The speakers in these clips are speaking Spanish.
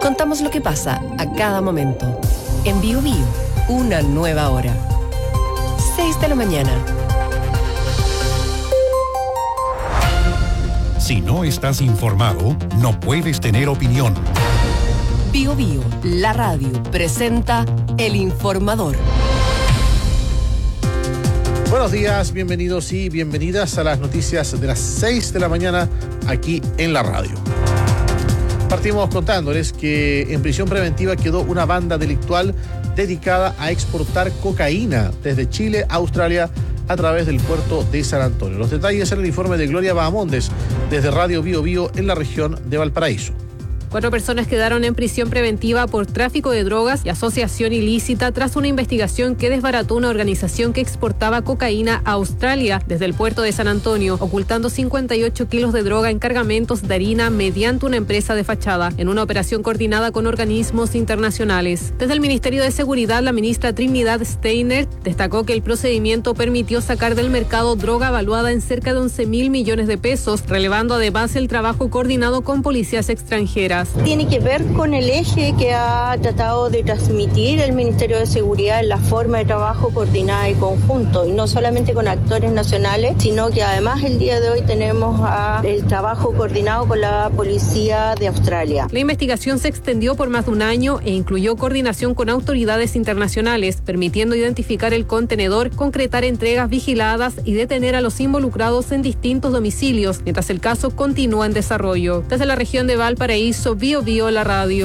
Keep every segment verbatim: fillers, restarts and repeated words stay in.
Contamos lo que pasa a cada momento. En Bio Bio, una nueva hora. seis de la mañana. Si no estás informado, no puedes tener opinión. Bio Bio, la radio, presenta El Informador. Buenos días, bienvenidos y bienvenidas a las noticias de las seis de la mañana aquí en la radio. Partimos contándoles que en prisión preventiva quedó una banda delictual dedicada a exportar cocaína desde Chile a Australia a través del puerto de San Antonio. Los detalles en el informe de Gloria Bahamondes desde Radio Bio Bio en la región de Valparaíso. Cuatro personas quedaron en prisión preventiva por tráfico de drogas y asociación ilícita tras una investigación que desbarató una organización que exportaba cocaína a Australia desde el puerto de San Antonio, ocultando cincuenta y ocho kilos de droga en cargamentos de harina mediante una empresa de fachada, en una operación coordinada con organismos internacionales. Desde el Ministerio de Seguridad, la ministra Trinidad Steiner destacó que el procedimiento permitió sacar del mercado droga valuada en cerca de once mil millones de pesos, relevando además el trabajo coordinado con policías extranjeras. Tiene que ver con el eje que ha tratado de transmitir el Ministerio de Seguridad en la forma de trabajo coordinada y conjunto, y no solamente con actores nacionales, sino que además el día de hoy tenemos a el trabajo coordinado con la Policía de Australia. La investigación se extendió por más de un año e incluyó coordinación con autoridades internacionales, permitiendo identificar el contenedor, concretar entregas vigiladas y detener a los involucrados en distintos domicilios, mientras el caso continúa en desarrollo. Desde la región de Valparaíso, Bio Bio, la radio.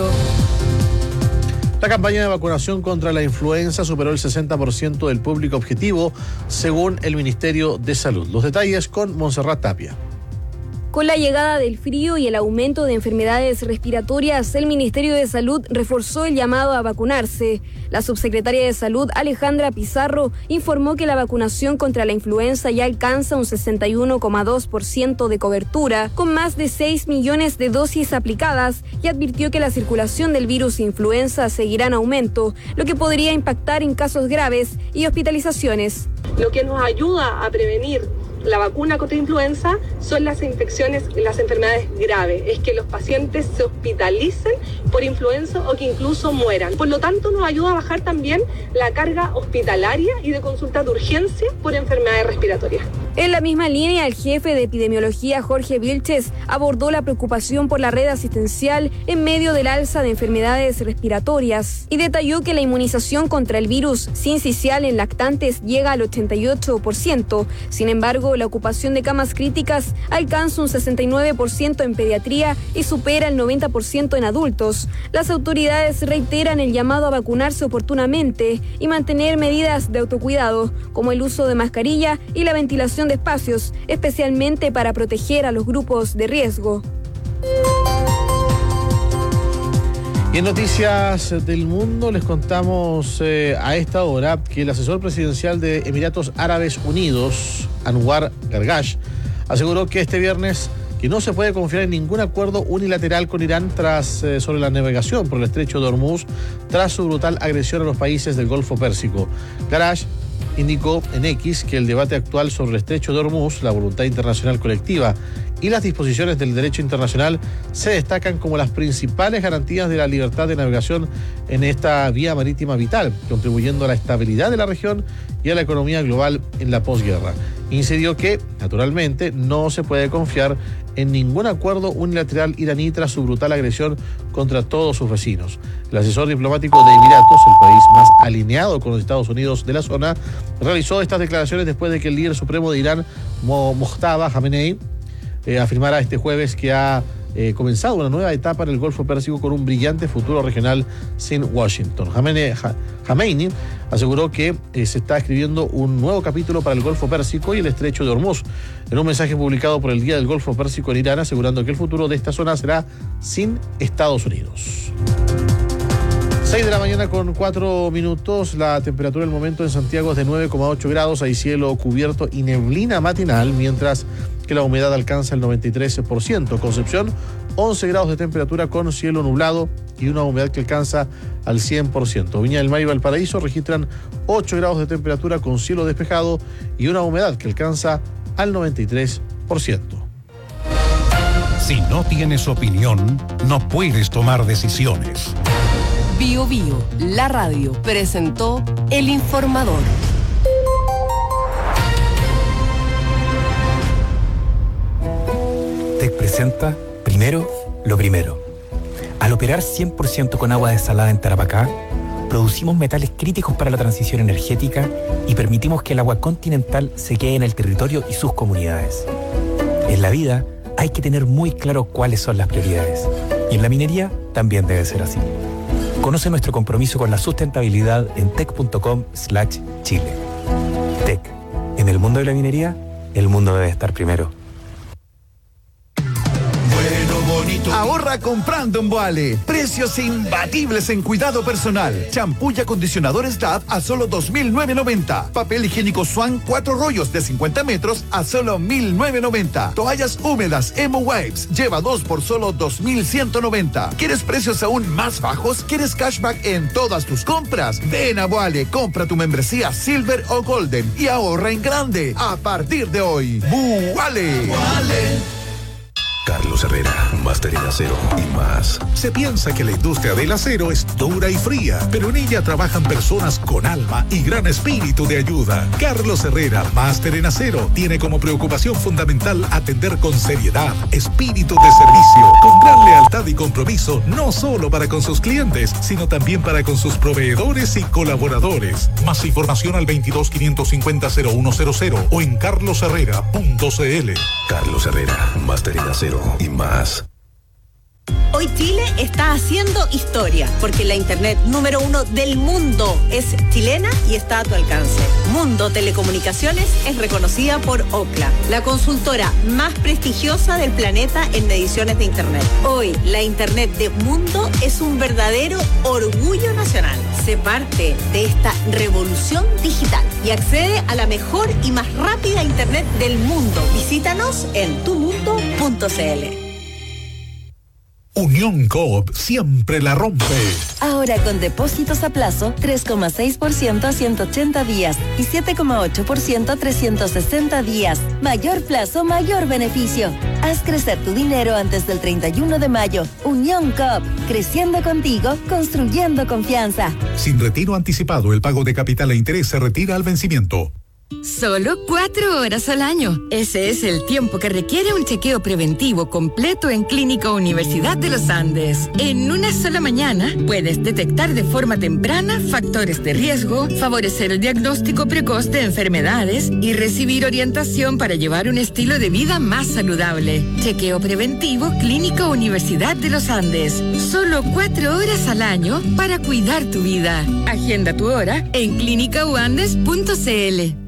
La campaña de vacunación contra la influenza superó el sesenta por ciento del público objetivo, según el Ministerio de Salud. Los detalles con Montserrat Tapia. Con la llegada del frío y el aumento de enfermedades respiratorias, el Ministerio de Salud reforzó el llamado a vacunarse. La subsecretaria de Salud, Alejandra Pizarro, informó que la vacunación contra la influenza ya alcanza un sesenta y uno coma dos por ciento de cobertura, con más de seis millones de dosis aplicadas, y advirtió que la circulación del virus influenza seguirá en aumento, lo que podría impactar en casos graves y hospitalizaciones. Lo que nos ayuda a prevenir la vacuna contra influenza son las infecciones, las enfermedades graves, es que los pacientes se hospitalicen por influenza o que incluso mueran. Por lo tanto, nos ayuda a bajar también la carga hospitalaria y de consulta de urgencia por enfermedades respiratorias. En la misma línea, el jefe de epidemiología, Jorge Vilches, abordó la preocupación por la red asistencial en medio del alza de enfermedades respiratorias y detalló que la inmunización contra el virus sincicial en lactantes llega al ochenta y ocho por ciento. Sin embargo, la ocupación de camas críticas alcanza un sesenta y nueve por ciento en pediatría y supera el noventa por ciento en adultos. Las autoridades reiteran el llamado a vacunarse oportunamente y mantener medidas de autocuidado, como el uso de mascarilla y la ventilación de espacios, especialmente para proteger a los grupos de riesgo. Y en noticias del mundo les contamos eh, a esta hora que el asesor presidencial de Emiratos Árabes Unidos, Anwar Gargash, aseguró que este viernes que no se puede confiar en ningún acuerdo unilateral con Irán tras eh, sobre la navegación por el estrecho de Hormuz tras su brutal agresión a los países del Golfo Pérsico. Gargash indicó en X que el debate actual sobre el estrecho de Hormuz, la voluntad internacional colectiva y las disposiciones del derecho internacional se destacan como las principales garantías de la libertad de navegación en esta vía marítima vital, contribuyendo a la estabilidad de la región y a la economía global en la posguerra. Incidió que, naturalmente, no se puede confiar en ningún acuerdo unilateral iraní tras su brutal agresión contra todos sus vecinos. El asesor diplomático de Emiratos, el país más alineado con los Estados Unidos de la zona, realizó estas declaraciones después de que el líder supremo de Irán, Mojtaba Khamenei, eh, afirmara este jueves que ha eh, comenzado una nueva etapa en el Golfo Pérsico con un brillante futuro regional sin Washington. Khamenei aseguró que eh, se está escribiendo un nuevo capítulo para el Golfo Pérsico y el estrecho de Hormuz, en un mensaje publicado por el Día del Golfo Pérsico en Irán, asegurando que el futuro de esta zona será sin Estados Unidos. seis de la mañana con cuatro minutos, la temperatura del momento en Santiago es de nueve coma ocho grados, hay cielo cubierto y neblina matinal, mientras que la humedad alcanza el noventa y tres por ciento. Concepción, once grados de temperatura con cielo nublado y una humedad que alcanza al cien por ciento. Viña del Mar y Valparaíso registran ocho grados de temperatura con cielo despejado y una humedad que alcanza al noventa y tres por ciento. Si no tienes opinión, no puedes tomar decisiones. Bio Bio, la radio, presentó El Informador. TEC presenta Primero lo Primero. Al operar cien por ciento con agua desalada en Tarapacá, producimos metales críticos para la transición energética y permitimos que el agua continental se quede en el territorio y sus comunidades. En la vida hay que tener muy claro cuáles son las prioridades. Y en la minería también debe ser así. Conoce nuestro compromiso con la sustentabilidad en tec.com slash Chile. TEC. En el mundo de la minería, el mundo debe estar primero. Ahorra comprando en Boale. Precios imbatibles en cuidado personal. Champú y acondicionadores D A V a solo dos mil novecientos noventa. Papel higiénico Swan cuatro rollos de cincuenta metros a solo mil novecientos noventa. Toallas húmedas Emo Wipes. Lleva dos por solo dos mil ciento noventa. ¿Quieres precios aún más bajos? ¿Quieres cashback en todas tus compras? Ven a Boale, compra tu membresía Silver o Golden y ahorra en grande. A partir de hoy. Boale. Boale. Carlos Herrera, máster en acero y más. Se piensa que la industria del acero es dura y fría, pero en ella trabajan personas con alma y gran espíritu de ayuda. Carlos Herrera, máster en acero, tiene como preocupación fundamental atender con seriedad, espíritu de servicio, con gran lealtad y compromiso, no solo para con sus clientes, sino también para con sus proveedores y colaboradores. Más información al veintidós quinientos cincuenta cero uno cero cero o en carlos herrera punto c l. Carlos Herrera, máster en acero y más. Hoy Chile está haciendo historia, porque la internet número uno del mundo es chilena y está a tu alcance. Mundo Telecomunicaciones es reconocida por Ookla, la consultora más prestigiosa del planeta en mediciones de internet. Hoy, la internet de Mundo es un verdadero orgullo nacional. Sé parte de esta revolución digital y accede a la mejor y más rápida internet del mundo. Visítanos en tu mundo punto c l. Unión Coop siempre la rompe. Ahora con depósitos a plazo tres coma seis por ciento a ciento ochenta días y siete coma ocho por ciento a trescientos sesenta días. Mayor plazo, mayor beneficio. Haz crecer tu dinero antes del treinta y uno de mayo. Unión Coop, creciendo contigo, construyendo confianza. Sin retiro anticipado, el pago de capital e interés se retira al vencimiento. Solo cuatro horas al año. Ese es el tiempo que requiere un chequeo preventivo completo en Clínica Universidad de los Andes. En una sola mañana puedes detectar de forma temprana factores de riesgo, favorecer el diagnóstico precoz de enfermedades y recibir orientación para llevar un estilo de vida más saludable. Chequeo preventivo Clínica Universidad de los Andes. Solo cuatro horas al año para cuidar tu vida. Agenda tu hora en clínica u andes punto c l.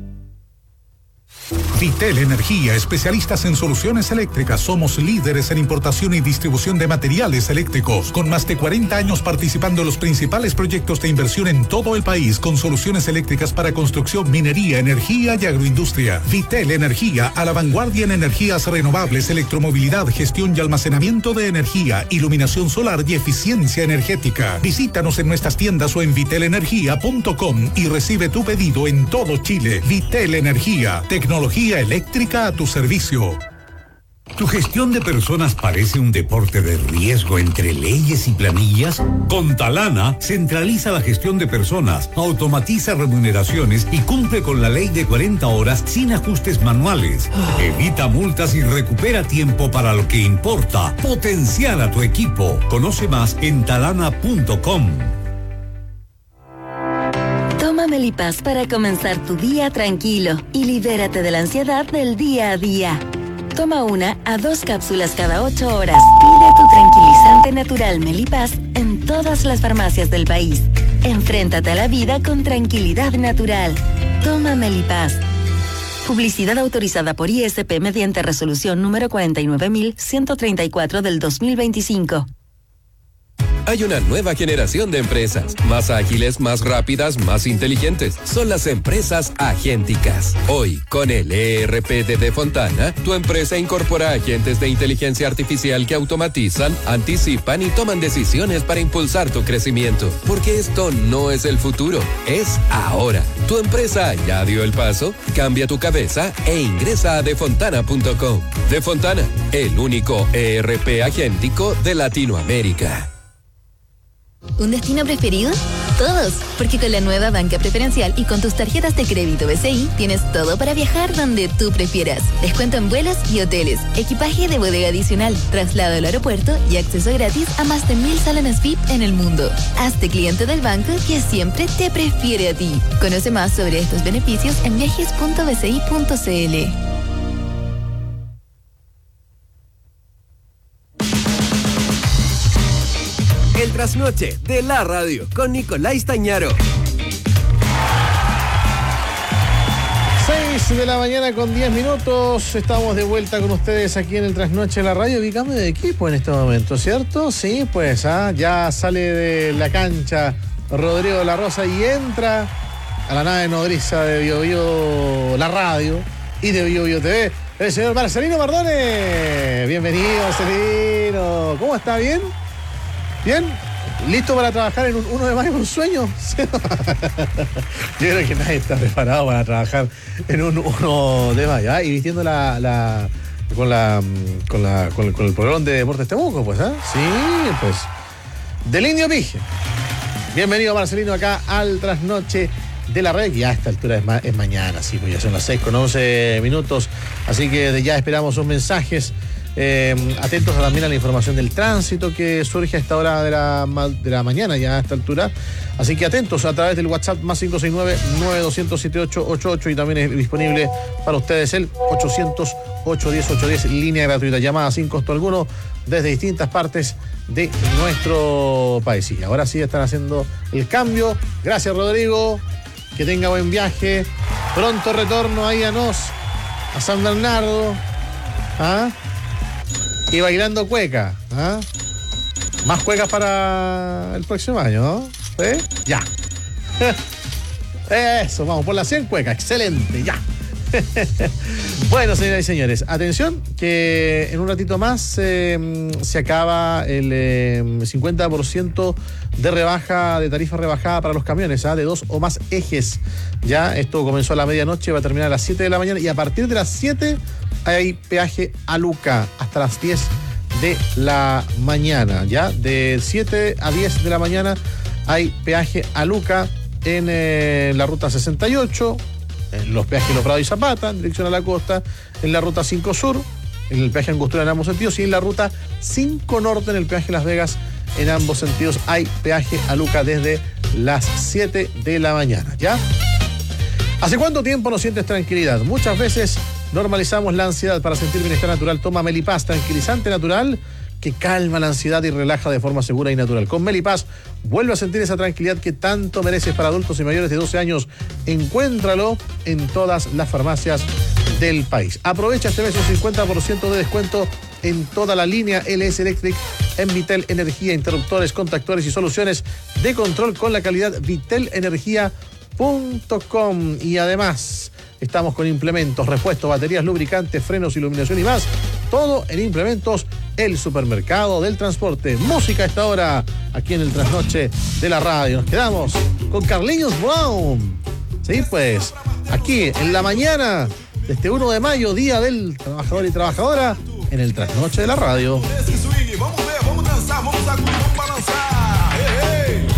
Vitel Energía, especialistas en soluciones eléctricas. Somos líderes en importación y distribución de materiales eléctricos, con más de cuarenta años participando en los principales proyectos de inversión en todo el país, con soluciones eléctricas para construcción, minería, energía y agroindustria. Vitel Energía, a la vanguardia en energías renovables, electromovilidad, gestión y almacenamiento de energía, iluminación solar y eficiencia energética. Visítanos en nuestras tiendas o en vitel energía punto com y recibe tu pedido en todo Chile. Vitel Energía, tecnología eléctrica a tu servicio. ¿Tu gestión de personas parece un deporte de riesgo entre leyes y planillas? Con Talana, centraliza la gestión de personas, automatiza remuneraciones y cumple con la ley de cuarenta horas sin ajustes manuales. Evita multas y recupera tiempo para lo que importa. Potenciar a tu equipo. Conoce más en talana punto com. Toma Melipaz para comenzar tu día tranquilo y libérate de la ansiedad del día a día. Toma una a dos cápsulas cada ocho horas. Pide tu tranquilizante natural Melipaz en todas las farmacias del país. Enfréntate a la vida con tranquilidad natural. Toma Melipaz. Publicidad autorizada por I S P mediante resolución número cuarenta y nueve mil ciento treinta y cuatro del dos mil veinticinco. hay una nueva generación de empresas, más ágiles, más rápidas, más inteligentes. Son las empresas agénticas. Hoy, con el E R P de Defontana, tu empresa incorpora agentes de inteligencia artificial que automatizan, anticipan y toman decisiones para impulsar tu crecimiento. Porque esto no es el futuro, es ahora. ¿Tu empresa ya dio el paso? Cambia tu cabeza e ingresa a defontana punto com. Defontana, el único E R P agéntico de Latinoamérica. ¿Un destino preferido? Todos, porque con la nueva banca preferencial y con tus tarjetas de crédito B C I tienes todo para viajar donde tú prefieras. Descuento en vuelos y hoteles, equipaje de bodega adicional, traslado al aeropuerto y acceso gratis a más de mil salones V I P en el mundo. Hazte cliente del banco que siempre te prefiere a ti. Conoce más sobre estos beneficios en viajes punto b c i punto c l. El trasnoche de la radio con Nicolás Tañaro. seis de la mañana con diez minutos. Estamos de vuelta con ustedes aquí en el trasnoche de la radio. Y cambio de equipo en este momento, ¿cierto? Sí, pues ¿ah? ya sale de la cancha Rodrigo de la Rosa y entra a la nave nodriza de Bio Bio, la radio, y de Bio Bio T V, el señor Marcelino Mardones. Bienvenido, Marcelino. ¿Cómo está? ¿Bien? ¿Bien? ¿Listo para trabajar en un uno de mayo, un sueño? Yo creo que nadie está preparado para trabajar en un uno de mayo. ¿eh? Y vistiendo la, la, con, la, con, la, con, el, con el programa de Deportes Temuco, pues, ¿eh? Sí, pues. Del Indio Pige. Bienvenido, Marcelino, acá al trasnoche de la red. Ya a esta altura es, ma- es mañana, sí, pues ya son las seis con once minutos. Así que de ya esperamos sus mensajes. Eh, atentos a, también a la información del tránsito que surge a esta hora de la, de la mañana, ya a esta altura. Así que atentos a través del WhatsApp más cinco seis nueve, nueve dos cero cero, siete ocho ocho ocho, y también es disponible para ustedes el ochocientos, ochocientos diez, ochocientos diez, línea gratuita, llamada sin costo alguno desde distintas partes de nuestro país. Y ahora sí están haciendo el cambio. Gracias, Rodrigo. Que tenga buen viaje. Pronto retorno ahí a Nos, a San Bernardo. ¿Ah? Y bailando cueca. ¿Ah? Más cuecas para el próximo año, ¿no? ¿Eh? Ya. Eso, vamos, por las cien cuecas. Excelente, ya. Bueno, señoras y señores, atención, que en un ratito más eh, se acaba el eh, cincuenta por ciento de rebaja, de tarifa rebajada para los camiones, ¿eh? de dos o más ejes. Ya, esto comenzó a la medianoche, va a terminar a las siete de la mañana, y a partir de las siete hay peaje a Luca hasta las diez de la mañana. Ya, de siete a diez de la mañana hay peaje a Luca en eh, la ruta sesenta y ocho, en los peajes Los Prados y Zapata, en dirección a la costa, en la ruta cinco Sur, en el peaje Angostura en ambos sentidos, y en la ruta cinco Norte, en el peaje Las Vegas, en ambos sentidos hay peaje a Luca desde las siete de la mañana, ¿ya? ¿Hace cuánto tiempo no sientes tranquilidad? Muchas veces normalizamos la ansiedad. Para sentir bienestar natural, toma Melipaz, tranquilizante natural que calma la ansiedad y relaja de forma segura y natural. Con Melipaz, vuelve a sentir esa tranquilidad que tanto mereces. Para adultos y mayores de doce años, encuéntralo en todas las farmacias del país. Aprovecha este mes un cincuenta por ciento de descuento en toda la línea L S Electric en Vitel Energía, interruptores, contactores y soluciones de control con la calidad vitel energía punto com. Y además estamos con implementos, repuestos, baterías, lubricantes, frenos, iluminación y más. Todo en Implementos, el supermercado del transporte. Música a esta hora, aquí en el trasnoche de la radio. Nos quedamos con Carlinhos Brown. Sí, pues, aquí en la mañana de este uno de mayo, Día del Trabajador y Trabajadora, en el trasnoche de la radio. Vamos ver, vamos dançar, vamos sacudir, vamos balançar. Hey, hey.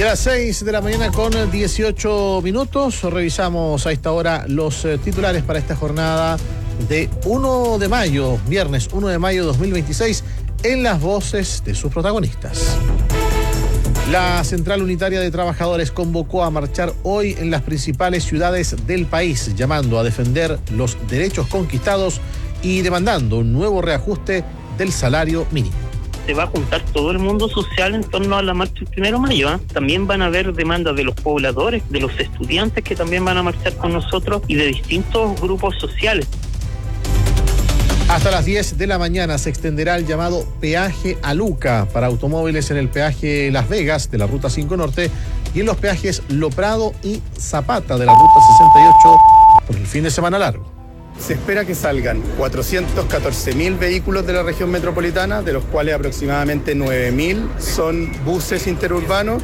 Y a las seis de la mañana con dieciocho minutos revisamos a esta hora los eh, titulares para esta jornada de uno de mayo, viernes uno de mayo de dos mil veintiséis, en las voces de sus protagonistas. La Central Unitaria de Trabajadores convocó a marchar hoy en las principales ciudades del país, llamando a defender los derechos conquistados y demandando un nuevo reajuste del salario mínimo. Se va a juntar todo el mundo social en torno a la marcha del primero de mayo. ¿eh? También van a haber demandas de los pobladores, de los estudiantes que también van a marchar con nosotros y de distintos grupos sociales. Hasta las diez de la mañana se extenderá el llamado peaje a Luca para automóviles en el peaje Las Vegas de la Ruta cinco Norte y en los peajes Lo Prado y Zapata de la Ruta sesenta y ocho por el fin de semana largo. Se espera que salgan cuatrocientos catorce mil vehículos de la región metropolitana, de los cuales aproximadamente nueve mil son buses interurbanos.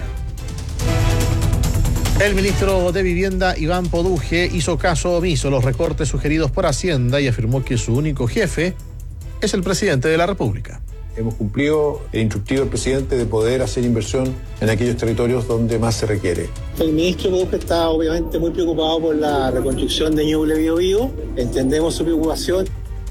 El ministro de Vivienda, Iván Poduje, hizo caso omiso a los recortes sugeridos por Hacienda y afirmó que su único jefe es el presidente de la República. Hemos cumplido el instructivo del presidente de poder hacer inversión en aquellos territorios donde más se requiere. El ministro Poduje está obviamente muy preocupado por la reconstrucción de Ñuble Biobío. Entendemos su preocupación.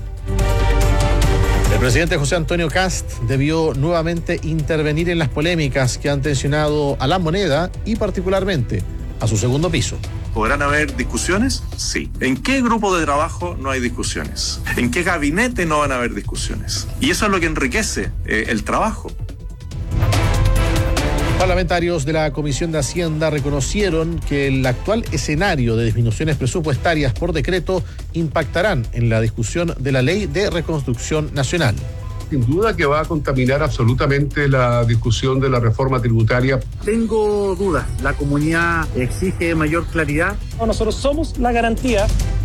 El presidente José Antonio Kast debió nuevamente intervenir en las polémicas que han tensionado a la moneda y particularmente a su segundo piso. ¿Podrán haber discusiones? Sí. ¿En qué grupo de trabajo no hay discusiones? ¿En qué gabinete no van a haber discusiones? Y eso es lo que enriquece eh, el trabajo. Parlamentarios de la Comisión de Hacienda reconocieron que el actual escenario de disminuciones presupuestarias por decreto impactarán en la discusión de la Ley de Reconstrucción Nacional. Sin duda que va a contaminar absolutamente la discusión de la reforma tributaria. Tengo dudas, la comunidad exige mayor claridad. Nosotros somos la garantía.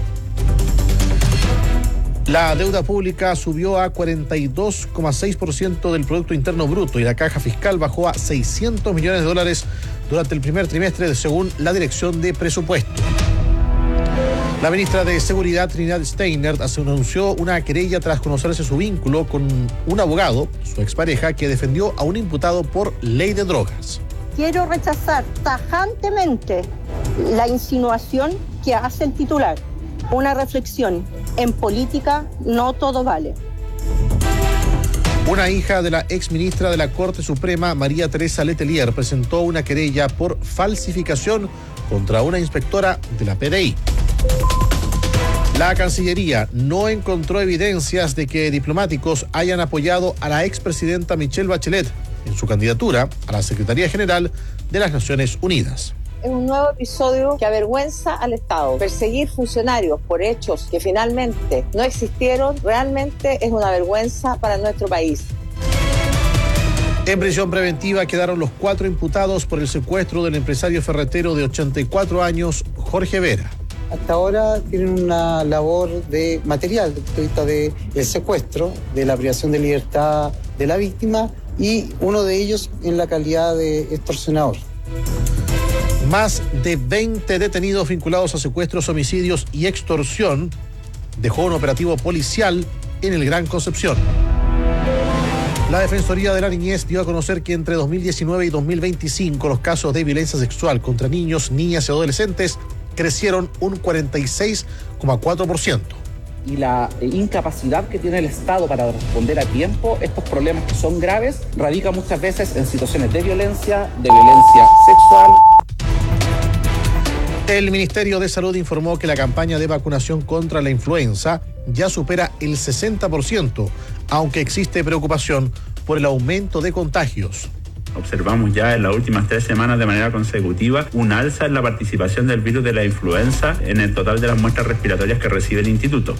La deuda pública subió a cuarenta y dos coma seis por ciento del Producto Interno Bruto y la caja fiscal bajó a seiscientos millones de dólares durante el primer trimestre, según la Dirección de Presupuesto. La ministra de Seguridad, Trinidad Steiner, anunció una querella tras conocerse su vínculo con un abogado, su expareja, que defendió a un imputado por ley de drogas. Quiero rechazar tajantemente la insinuación que hace el titular. Una reflexión: en política no todo vale. Una hija de la exministra de la Corte Suprema, María Teresa Letelier, presentó una querella por falsificación contra una inspectora de la P D I. La Cancillería no encontró evidencias de que diplomáticos hayan apoyado a la expresidenta Michelle Bachelet en su candidatura a la Secretaría General de las Naciones Unidas. Es un nuevo episodio que avergüenza al Estado. Perseguir funcionarios por hechos que finalmente no existieron realmente es una vergüenza para nuestro país. En prisión preventiva quedaron los cuatro imputados por el secuestro del empresario ferretero de ochenta y cuatro años, Jorge Vera. Hasta ahora tienen una labor de material, desde el punto de vista del secuestro, de la privación de libertad de la víctima y uno de ellos en la calidad de extorsionador. Más de veinte detenidos vinculados a secuestros, homicidios y extorsión dejó un operativo policial en el Gran Concepción. La Defensoría de la Niñez dio a conocer que entre dos mil diecinueve y dos mil veinticinco los casos de violencia sexual contra niños, niñas y adolescentes crecieron un cuarenta y seis coma cuatro por ciento. Y la incapacidad que tiene el Estado para responder a tiempo estos problemas que son graves radica muchas veces en situaciones de violencia, de violencia sexual. El Ministerio de Salud informó que la campaña de vacunación contra la influenza ya supera el sesenta por ciento, aunque existe preocupación por el aumento de contagios. Observamos ya en las últimas tres semanas de manera consecutiva un alza en la participación del virus de la influenza en el total de las muestras respiratorias que recibe el instituto.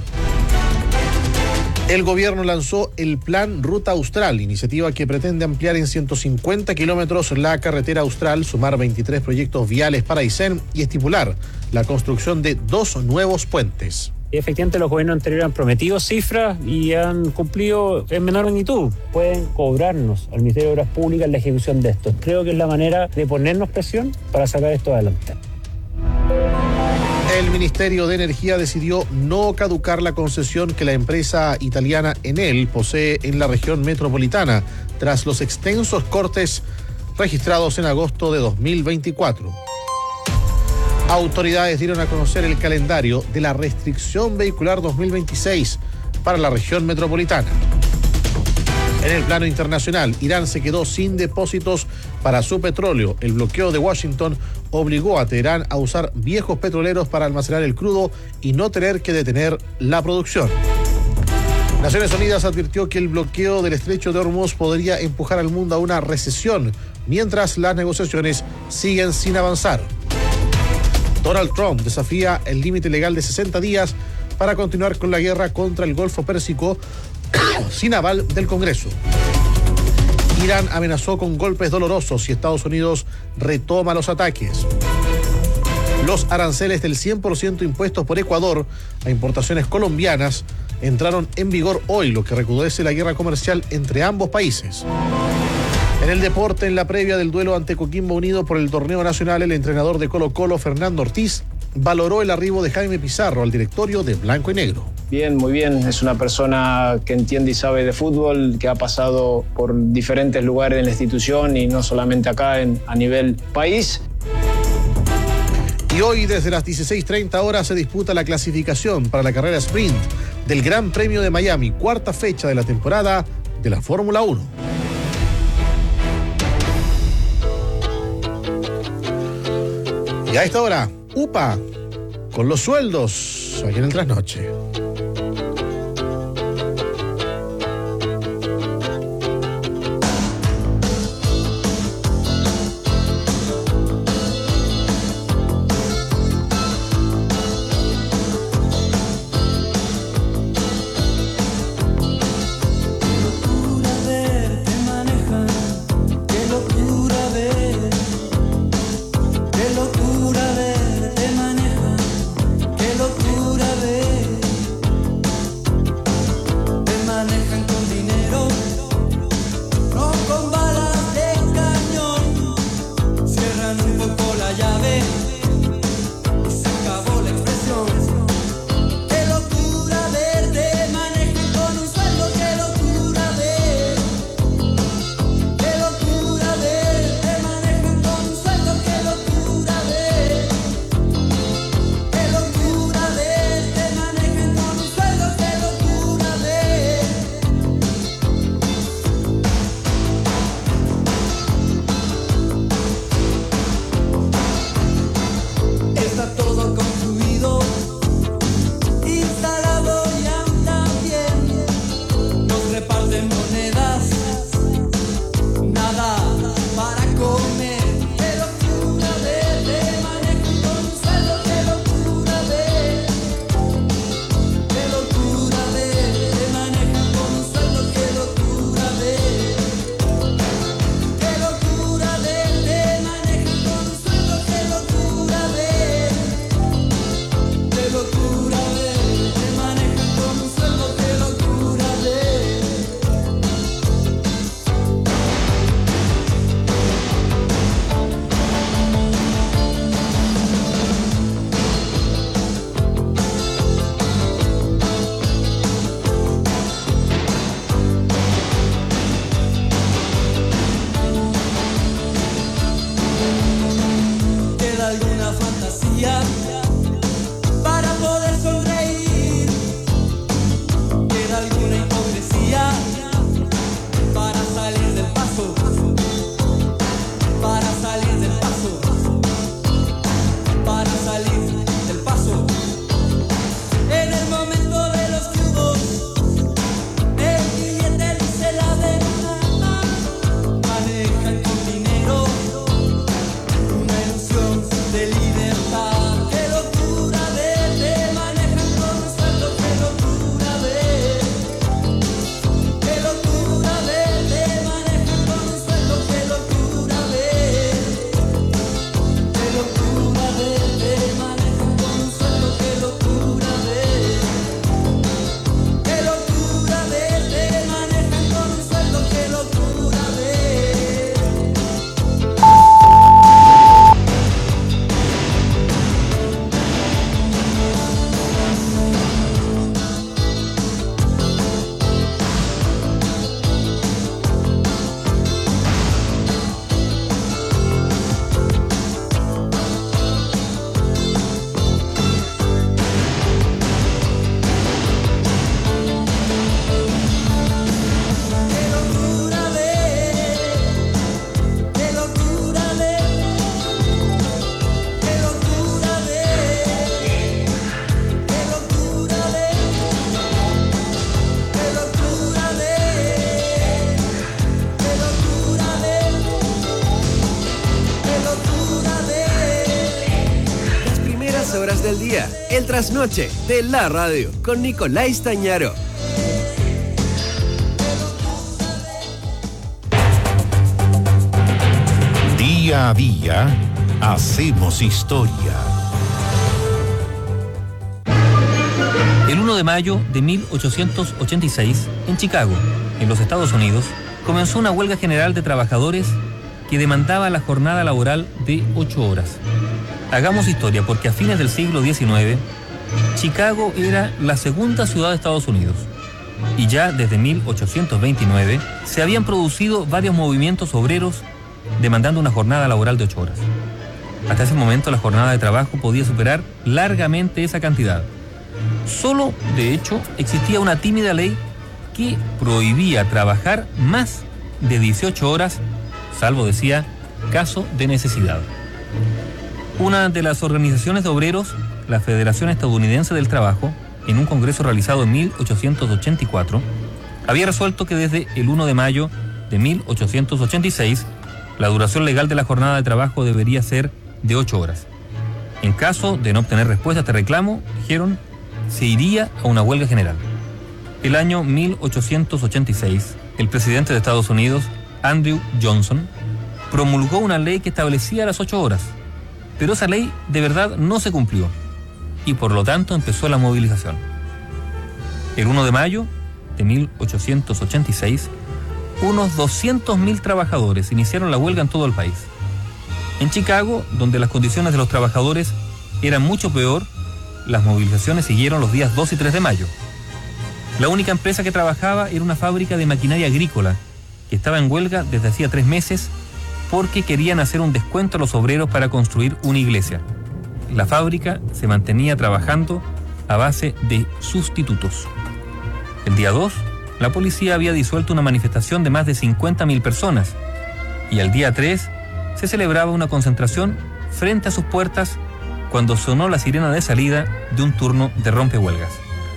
El gobierno lanzó el Plan Ruta Austral, iniciativa que pretende ampliar en ciento cincuenta kilómetros la carretera austral, sumar veintitrés proyectos viales para Aysén y estipular la construcción de dos nuevos puentes. Efectivamente, los gobiernos anteriores han prometido cifras y han cumplido en menor magnitud. Pueden cobrarnos al Ministerio de Obras Públicas la ejecución de esto. Creo que es la manera de ponernos presión para sacar esto adelante. El Ministerio de Energía decidió no caducar la concesión que la empresa italiana Enel posee en la región metropolitana tras los extensos cortes registrados en agosto de dos mil veinticuatro. Autoridades dieron a conocer el calendario de la restricción vehicular dos mil veintiséis para la región metropolitana. En el plano internacional, Irán se quedó sin depósitos para su petróleo. El bloqueo de Washington obligó a Teherán a usar viejos petroleros para almacenar el crudo y no tener que detener la producción. Naciones Unidas advirtió que el bloqueo del estrecho de Hormuz podría empujar al mundo a una recesión, mientras las negociaciones siguen sin avanzar. Donald Trump desafía el límite legal de sesenta días para continuar con la guerra contra el Golfo Pérsico sin aval del Congreso. Irán amenazó con golpes dolorosos si Estados Unidos retoma los ataques. Los aranceles del cien por ciento impuestos por Ecuador a importaciones colombianas entraron en vigor hoy, lo que recrudece la guerra comercial entre ambos países. En el deporte, en la previa del duelo ante Coquimbo Unido por el torneo nacional, el entrenador de Colo-Colo, Fernando Ortiz, valoró el arribo de Jaime Pizarro al directorio de Blanco y Negro. Bien, muy bien. Es una persona que entiende y sabe de fútbol, que ha pasado por diferentes lugares en la institución y no solamente acá, en, a nivel país. Y hoy, desde las dieciséis treinta horas, se disputa la clasificación para la carrera sprint del Gran Premio de Miami, cuarta fecha de la temporada de la Fórmula uno. Y a esta hora, U P A, con los sueldos, aquí en el Trasnoche. del día, el trasnoche de la radio con Nicolás Tañaro. Día a día, hacemos historia. El uno de mayo de mil ochocientos ochenta y seis, en Chicago, en los Estados Unidos, comenzó una huelga general de trabajadores que demandaba la jornada laboral de ocho horas. Hagamos historia porque a fines del siglo diecinueve, Chicago era la segunda ciudad de Estados Unidos y ya desde mil ochocientos veintinueve se habían producido varios movimientos obreros demandando una jornada laboral de ocho horas. Hasta ese momento la jornada de trabajo podía superar largamente esa cantidad. Solo, de hecho, existía una tímida ley que prohibía trabajar más de dieciocho horas, salvo, decía, caso de necesidad. Una de las organizaciones de obreros, la Federación Estadounidense del Trabajo, en un congreso realizado en mil ochocientos ochenta y cuatro, había resuelto que desde el uno de mayo de mil ochocientos ochenta y seis, la duración legal de la jornada de trabajo debería ser de ocho horas. En caso de no obtener respuesta a este reclamo, dijeron, se iría a una huelga general. El año mil ochocientos ochenta y seis, el presidente de Estados Unidos, Andrew Johnson, promulgó una ley que establecía las ocho horas, pero esa ley de verdad no se cumplió y por lo tanto empezó la movilización. El uno de mayo de mil ochocientos ochenta y seis, unos doscientos mil trabajadores iniciaron la huelga en todo el país. En Chicago, donde las condiciones de los trabajadores eran mucho peor, las movilizaciones siguieron los días dos y tres de mayo. La única empresa que trabajaba era una fábrica de maquinaria agrícola, que estaba en huelga desde hacía tres meses porque querían hacer un descuento a los obreros para construir una iglesia. La fábrica se mantenía trabajando a base de sustitutos. El día dos, la policía había disuelto una manifestación de más de cincuenta mil personas y al día tres se celebraba una concentración frente a sus puertas cuando sonó la sirena de salida de un turno de rompehuelgas.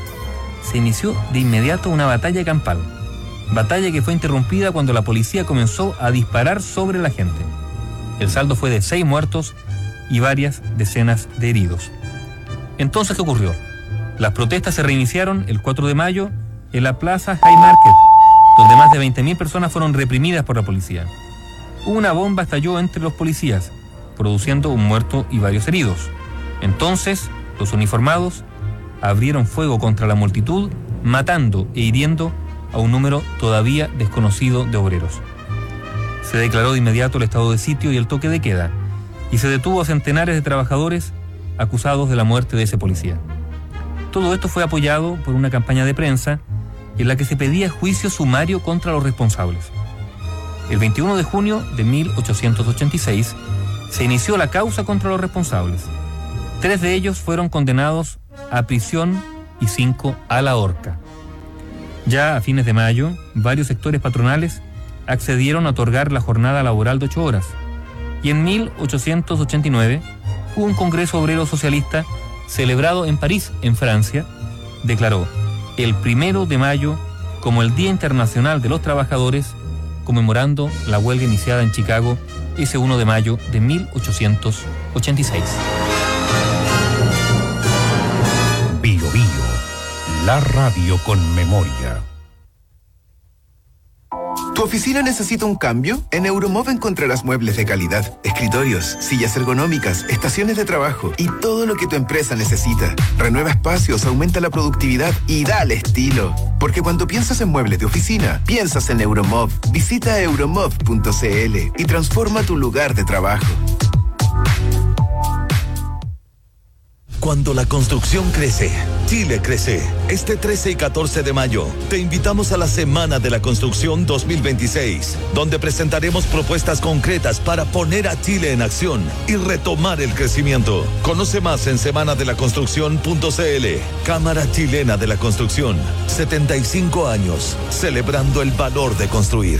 Se inició de inmediato una batalla campal, batalla que fue interrumpida cuando la policía comenzó a disparar sobre la gente. El saldo fue de seis muertos y varias decenas de heridos. Entonces, ¿qué ocurrió? Las protestas se reiniciaron el cuatro de mayo en la Plaza Haymarket, donde más de veinte mil personas fueron reprimidas por la policía. Una bomba estalló entre los policías, produciendo un muerto y varios heridos. Entonces, los uniformados abrieron fuego contra la multitud, matando e hiriendo a un número todavía desconocido de obreros. Se declaró de inmediato el estado de sitio y el toque de queda, y se detuvo a centenares de trabajadores acusados de la muerte de ese policía. Todo esto fue apoyado por una campaña de prensa en la que se pedía juicio sumario contra los responsables. El veintiuno de junio de mil ochocientos ochenta y seis se inició la causa contra los responsables. Tres de ellos fueron condenados a prisión y cinco a la horca. Ya a fines de mayo, varios sectores patronales accedieron a otorgar la jornada laboral de ocho horas. Y en mil ochocientos ochenta y nueve, un Congreso Obrero Socialista celebrado en París, en Francia, declaró el primero de mayo como el Día Internacional de los Trabajadores, conmemorando la huelga iniciada en Chicago ese uno de mayo de mil ochocientos ochenta y seis. Bio Bio, la radio con memoria. ¿Tu oficina necesita un cambio? En Euromov encontrarás muebles de calidad, escritorios, sillas ergonómicas, estaciones de trabajo y todo lo que tu empresa necesita. Renueva espacios, aumenta la productividad y dale estilo. Porque cuando piensas en muebles de oficina, piensas en Euromov. Visita euromov punto cl y transforma tu lugar de trabajo. Cuando la construcción crece, Chile crece. Este trece y catorce de mayo, te invitamos a la Semana de la Construcción dos mil veintiséis, donde presentaremos propuestas concretas para poner a Chile en acción y retomar el crecimiento. Conoce más en semana de la construcción punto cl. Cámara Chilena de la Construcción, setenta y cinco años, celebrando el valor de construir.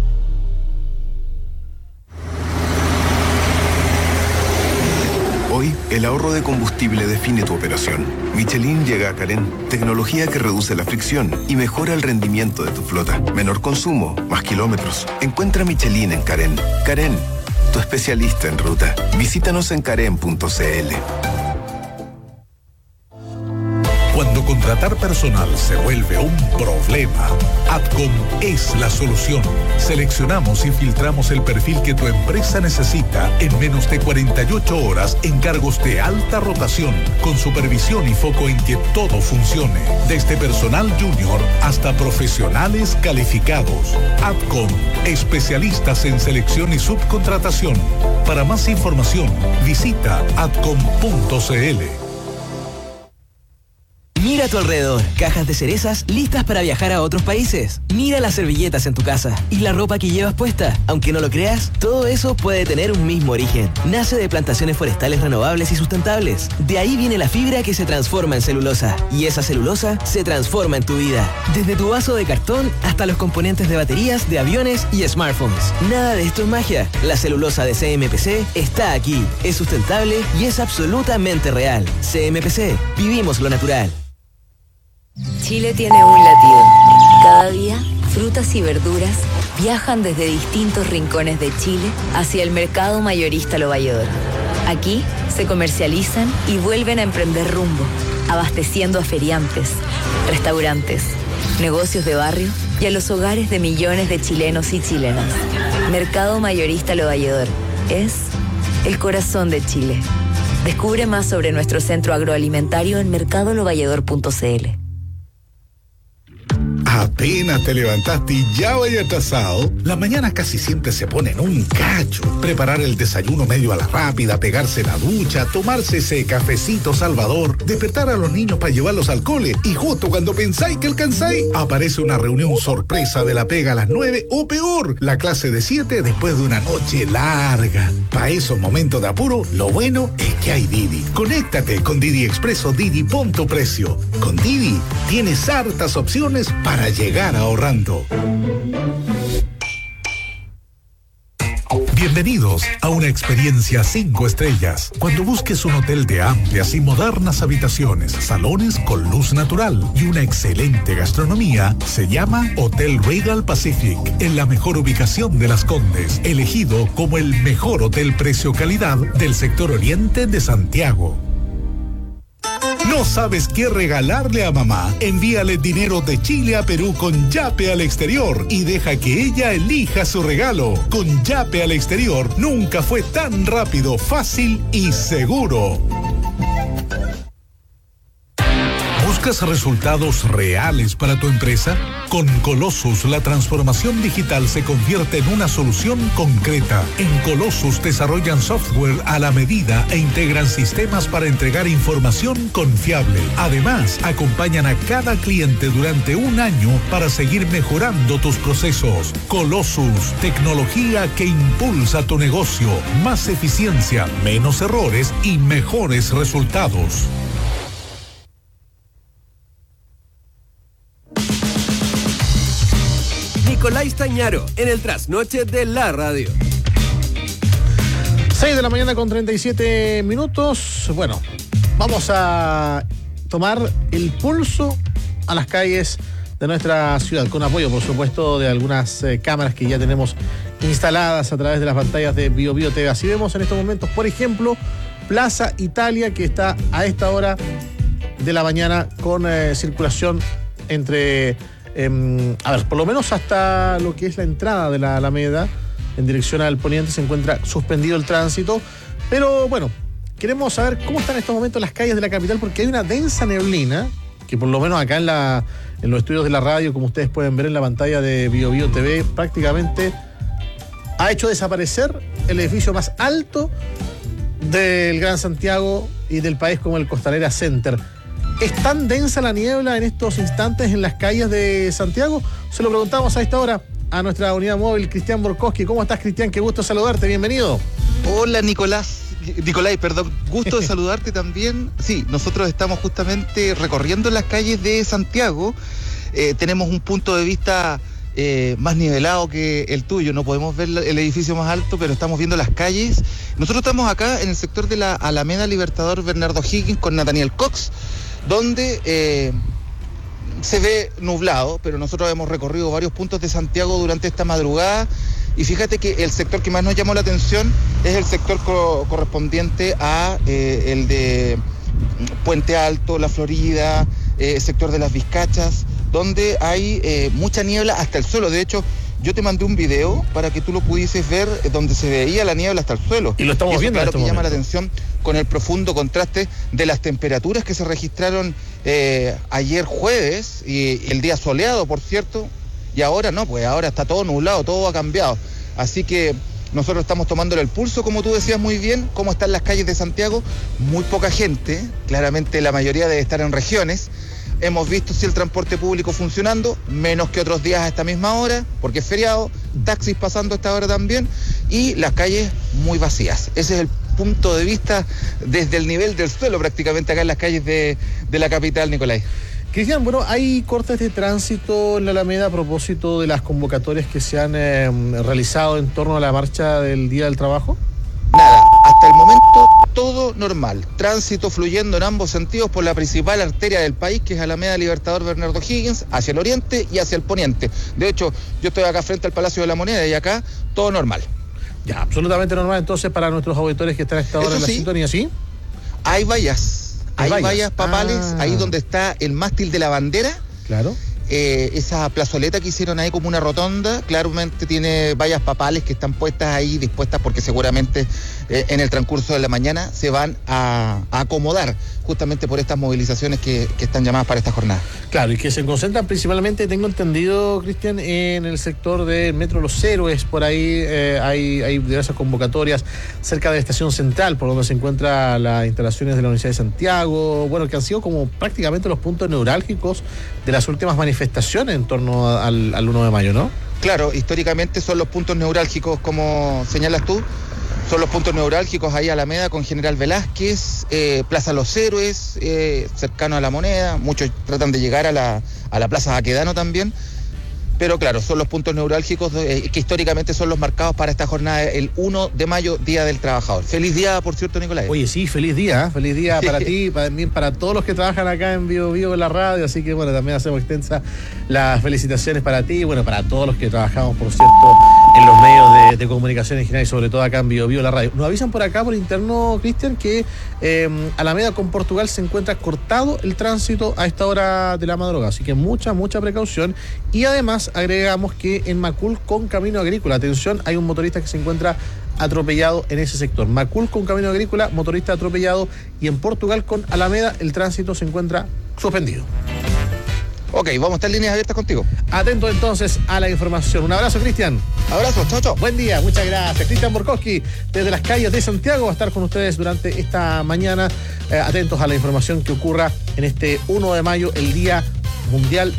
Hoy, el ahorro de combustible define tu operación. Michelin llega a Carén, tecnología que reduce la fricción y mejora el rendimiento de tu flota. Menor consumo, más kilómetros. Encuentra Michelin en Carén. Carén, tu especialista en ruta. Visítanos en carén punto cl. Cuando contratar personal se vuelve un problema, Adcom es la solución. Seleccionamos y filtramos el perfil que tu empresa necesita en menos de cuarenta y ocho horas en cargos de alta rotación, con supervisión y foco en que todo funcione, desde personal junior hasta profesionales calificados. Adcom, especialistas en selección y subcontratación. Para más información, visita adcom punto c l. Mira a tu alrededor, cajas de cerezas listas para viajar a otros países. Mira las servilletas en tu casa y la ropa que llevas puesta. Aunque no lo creas, todo eso puede tener un mismo origen. Nace de plantaciones forestales renovables y sustentables. De ahí viene la fibra que se transforma en celulosa. Y esa celulosa se transforma en tu vida. Desde tu vaso de cartón hasta los componentes de baterías, de aviones y smartphones. Nada de esto es magia. La celulosa de C M P C está aquí. Es sustentable y es absolutamente real. C M P C. Vivimos lo natural. Chile tiene un latido. Cada día, frutas y verduras viajan desde distintos rincones de Chile hacia el mercado mayorista Lo Valledor. Aquí se comercializan y vuelven a emprender rumbo, abasteciendo a feriantes, restaurantes, negocios de barrio y a los hogares de millones de chilenos y chilenas. Mercado mayorista Lo Valledor es el corazón de Chile. Descubre más sobre nuestro centro agroalimentario en mercado lo valledor punto c l. Apenas te levantaste y ya vaya atrasado. Las mañanas casi siempre se ponen un cacho. Preparar el desayuno medio a la rápida, pegarse la ducha, tomarse ese cafecito salvador, despertar a los niños para llevarlos al cole y justo cuando pensáis que alcanzáis, aparece una reunión sorpresa de la pega a las nueve o peor, la clase de siete después de una noche larga. Para esos momentos de apuro, lo bueno es que hay Didi. Conéctate con Didi Expreso Didi Punto Precio. Con Didi tienes hartas opciones para llegar ahorrando. Bienvenidos a una experiencia cinco estrellas. Cuando busques un hotel de amplias y modernas habitaciones, salones con luz natural y una excelente gastronomía, se llama Hotel Regal Pacific, en la mejor ubicación de Las Condes, elegido como el mejor hotel precio-calidad del sector oriente de Santiago. ¿No sabes qué regalarle a mamá? Envíale dinero de Chile a Perú con Yape al exterior y deja que ella elija su regalo. Con Yape al exterior nunca fue tan rápido, fácil y seguro. ¿Buscas resultados reales para tu empresa? Con Colossus, la transformación digital se convierte en una solución concreta. En Colossus desarrollan software a la medida e integran sistemas para entregar información confiable. Además, acompañan a cada cliente durante un año para seguir mejorando tus procesos. Colossus, tecnología que impulsa tu negocio. Más eficiencia, menos errores y mejores resultados. Nicolás Tañaro, en el trasnoche de la radio. seis de la mañana con treinta y siete minutos. Bueno, vamos a tomar el pulso a las calles de nuestra ciudad, con apoyo, por supuesto, de algunas eh, cámaras que ya tenemos instaladas a través de las pantallas de Bio Bio T V. Así vemos en estos momentos, por ejemplo, Plaza Italia, que está a esta hora de la mañana con eh, circulación entre... Eh, a ver, por lo menos hasta lo que es la entrada de la Alameda en dirección al poniente se encuentra suspendido el tránsito, pero bueno, queremos saber cómo están en estos momentos las calles de la capital, porque hay una densa neblina que por lo menos acá en, la, en los estudios de la radio, como ustedes pueden ver en la pantalla de Bio Bio T V, prácticamente ha hecho desaparecer el edificio más alto del Gran Santiago y del país, como el Costanera Center. ¿Es tan densa la niebla en estos instantes en las calles de Santiago? Se lo preguntamos a esta hora a nuestra unidad móvil, Cristian Borkowski. ¿Cómo estás, Cristian? Qué gusto saludarte, bienvenido. Hola, Nicolás. Nicolás, perdón, gusto de saludarte también. Sí, nosotros estamos justamente recorriendo las calles de Santiago. Eh, tenemos un punto de vista eh, más nivelado que el tuyo. No podemos ver el edificio más alto, pero estamos viendo las calles. Nosotros estamos acá en el sector de la Alameda Libertador Bernardo Higgins con Nathaniel Cox, donde eh, se ve nublado, pero nosotros hemos recorrido varios puntos de Santiago durante esta madrugada y fíjate que el sector que más nos llamó la atención es el sector co- correspondiente a eh, el de Puente Alto, La Florida, eh, sector de las Vizcachas, donde hay eh, mucha niebla hasta el suelo. De hecho, yo te mandé un video para que tú lo pudieses ver, eh, donde se veía la niebla hasta el suelo. Y lo estamos y eso, viendo. Claro en este que llama momento. la atención con el profundo contraste de las temperaturas que se registraron eh, ayer jueves, y el día soleado, por cierto, y ahora no, pues ahora está todo nublado, todo ha cambiado. Así que nosotros estamos tomándole el pulso, como tú decías muy bien, cómo están las calles de Santiago. Muy poca gente, claramente la mayoría debe estar en regiones. Hemos visto si el transporte público funcionando, menos que otros días a esta misma hora, porque es feriado, taxis pasando a esta hora también, y las calles muy vacías. Ese es el punto de vista desde el nivel del suelo prácticamente acá en las calles de, de la capital, Nicolás. Cristian, bueno, ¿hay cortes de tránsito en la Alameda a propósito de las convocatorias que se han eh, realizado en torno a la marcha del Día del Trabajo? Nada, hasta el momento todo normal. Tránsito fluyendo en ambos sentidos por la principal arteria del país, que es Alameda Libertador Bernardo Higgins, hacia el oriente y hacia el poniente. De hecho, yo estoy acá frente al Palacio de la Moneda y acá todo normal. Ya, absolutamente normal entonces para nuestros auditores que están a esta hora Eso en la sí, sintonía, ¿sí? Hay vallas, hay, Hay vallas. vallas papales, Ah. ahí donde está el mástil de la bandera. Claro. Eh, esa plazoleta que hicieron ahí como una rotonda, claramente tiene vallas papales que están puestas ahí, dispuestas porque seguramente eh, en el transcurso de la mañana se van a, a acomodar justamente por estas movilizaciones que, que están llamadas para esta jornada. Claro, y que se concentran principalmente, tengo entendido, Cristian, en el sector del Metro Los Héroes. Por ahí eh, hay, hay diversas convocatorias cerca de la Estación Central, por donde se encuentran las instalaciones de la Universidad de Santiago, bueno, que han sido como prácticamente los puntos neurálgicos de las últimas manifestaciones en torno a- al, al uno de mayo, ¿no? Claro, históricamente son los puntos neurálgicos, como señalas tú, son los puntos neurálgicos ahí Alameda con General Velázquez, eh, Plaza Los Héroes, eh, cercano a la Moneda. Muchos tratan de llegar a la, a la Plaza Baquedano también. Pero claro, son los puntos neurálgicos eh, que históricamente son los marcados para esta jornada, el uno de mayo, Día del Trabajador. Feliz día, por cierto, Nicolás. Oye, sí, feliz día, ¿eh? Feliz día para ti, para, también para todos los que trabajan acá en Vivo Vivo en la radio, así que bueno, también hacemos extensa las felicitaciones para ti y bueno, para todos los que trabajamos, por cierto, en los medios de, de comunicación en general y sobre todo acá en Vivo Vivo en la radio. Nos avisan por acá, por interno, Cristian, que eh, Alameda con Portugal se encuentra cortado el tránsito a esta hora de la madrugada, así que mucha, mucha precaución. Y además agregamos que en Macul con Camino Agrícola, atención, hay un motorista que se encuentra atropellado en ese sector. Macul con Camino Agrícola, motorista atropellado, y en Portugal con Alameda el tránsito se encuentra suspendido. Ok, vamos a estar en líneas abiertas contigo. Atento entonces a la información. Un abrazo, Cristian. Abrazo, chao, chao. Buen día, muchas gracias. Cristian Borkowski, desde las calles de Santiago, va a estar con ustedes durante esta mañana. Eh, atentos a la información que ocurra en este uno de mayo, el Día Mundial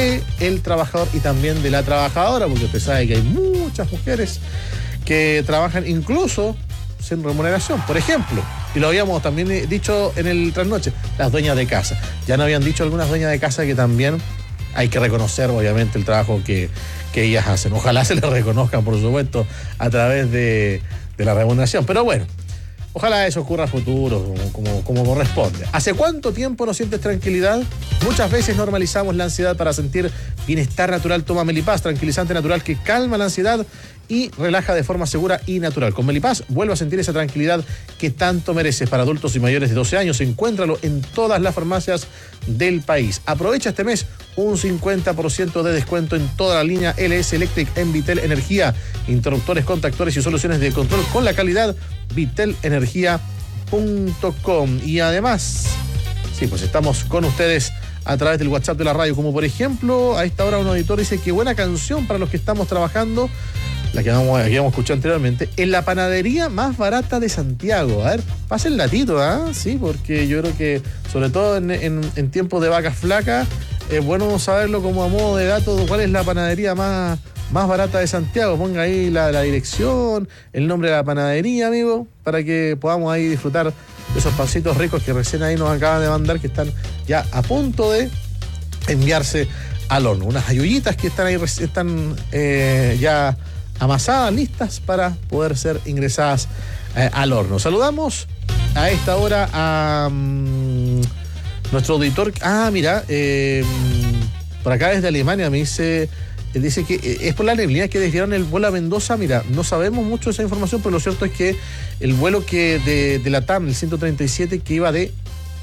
del Trabajador y también de la Trabajadora, porque usted sabe que hay muchas mujeres que trabajan incluso sin remuneración, por ejemplo, y lo habíamos también dicho en el trasnoche, las dueñas de casa. Ya nos habían dicho algunas dueñas de casa que también hay que reconocer, obviamente, el trabajo que, que ellas hacen. Ojalá se les reconozcan, por supuesto, a través de, de la remuneración. Pero bueno, ojalá eso ocurra a futuro, como, como, como corresponde. ¿Hace cuánto tiempo no sientes tranquilidad? Muchas veces normalizamos la ansiedad para sentir bienestar natural. Toma Melipaz, tranquilizante natural que calma la ansiedad y relaja de forma segura y natural. Con Melipaz vuelve a sentir esa tranquilidad que tanto mereces. Para adultos y mayores de doce años, encuéntralo en todas las farmacias del país. Aprovecha este mes un cincuenta por ciento de descuento en toda la línea L S Electric en Vitel Energía. Interruptores, contactores y soluciones de control con la calidad vitel energía punto com. Y además, sí, pues estamos con ustedes a través del WhatsApp de la radio, como por ejemplo, a esta hora un auditor dice que buena canción para los que estamos trabajando, la que vamos, que hemos escuchado anteriormente, en la panadería más barata de Santiago. A ver, pasa el latito, ¿ah? ¿eh? Sí, porque yo creo que, sobre todo en, en, en tiempos de vacas flacas, es bueno saberlo como a modo de dato, cuál es la panadería más, más barata de Santiago. Ponga ahí la, la dirección, el nombre de la panadería, amigo, para que podamos ahí disfrutar de esos pancitos ricos que recién ahí nos acaban de mandar, que están ya a punto de enviarse al horno. Unas ayuyitas que están ahí, están eh, ya amasadas, listas para poder ser ingresadas eh, al horno. Saludamos a esta hora a um, nuestro auditor. Ah, mira, eh, por acá desde Alemania me dice, él dice que eh, es por la neblina que desviaron el vuelo a Mendoza. Mira, no sabemos mucho de esa información, pero lo cierto es que el vuelo que de, de la T A M, el ciento treinta y siete, que iba de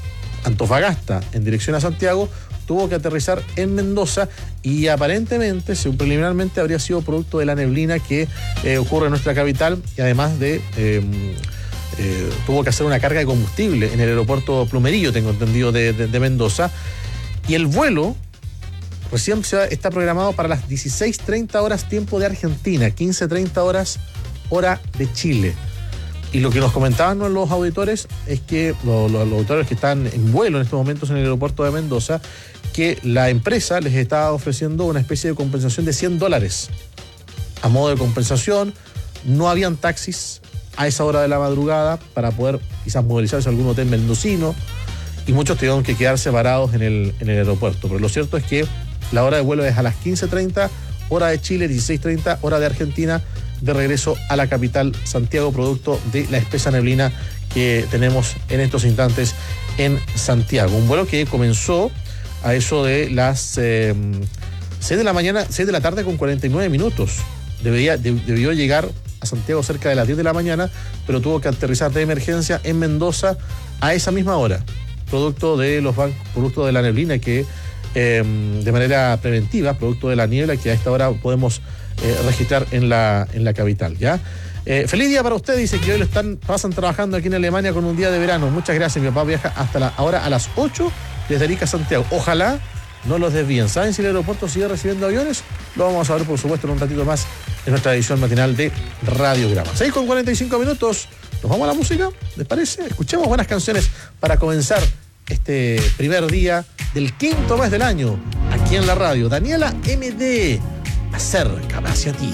Antofagasta en dirección a Santiago, tuvo que aterrizar en Mendoza y aparentemente, según preliminarmente, habría sido producto de la neblina que eh, ocurre en nuestra capital y además de... Eh, eh, tuvo que hacer una carga de combustible en el aeropuerto Plumerillo, tengo entendido, de, de, de Mendoza. Y el vuelo recién se va, está programado para las dieciséis treinta horas tiempo de Argentina, quince treinta horas hora de Chile. Y lo que nos comentaban los auditores es que, los, los auditores que están en vuelo en estos momentos en el aeropuerto de Mendoza, que la empresa les estaba ofreciendo una especie de compensación de cien dólares. A modo de compensación, no habían taxis a esa hora de la madrugada para poder quizás movilizarse a algún hotel mendocino y muchos tuvieron que quedarse parados en el, en el aeropuerto. Pero lo cierto es que la hora de vuelo es a las quince treinta, hora de Chile, dieciséis treinta, hora de Argentina, de regreso a la capital Santiago, producto de la espesa neblina que tenemos en estos instantes en Santiago. Un vuelo que comenzó a eso de las eh, seis de la mañana, seis de la tarde con cuarenta y nueve minutos. Debería, de, debió llegar a Santiago cerca de las diez de la mañana, pero tuvo que aterrizar de emergencia en Mendoza a esa misma hora, producto de los bancos, producto de la neblina que eh, de manera preventiva, producto de la niebla que a esta hora podemos eh, registrar en la, en la capital, ¿ya? Eh, feliz día para usted, dice que hoy lo están, pasan trabajando aquí en Alemania con un día de verano. Muchas gracias, mi papá viaja hasta la, ahora a las ocho desde Arica a Santiago. Ojalá no los desvíen. ¿Saben si el aeropuerto sigue recibiendo aviones? Lo vamos a ver, por supuesto, en un ratito más en nuestra edición matinal de Radiograma. seis con cuarenta y cinco minutos. Nos vamos a la música, ¿les parece? Escuchemos buenas canciones para comenzar este primer día del quinto mes del año aquí en la radio. Daniela M D, acércame hacia ti.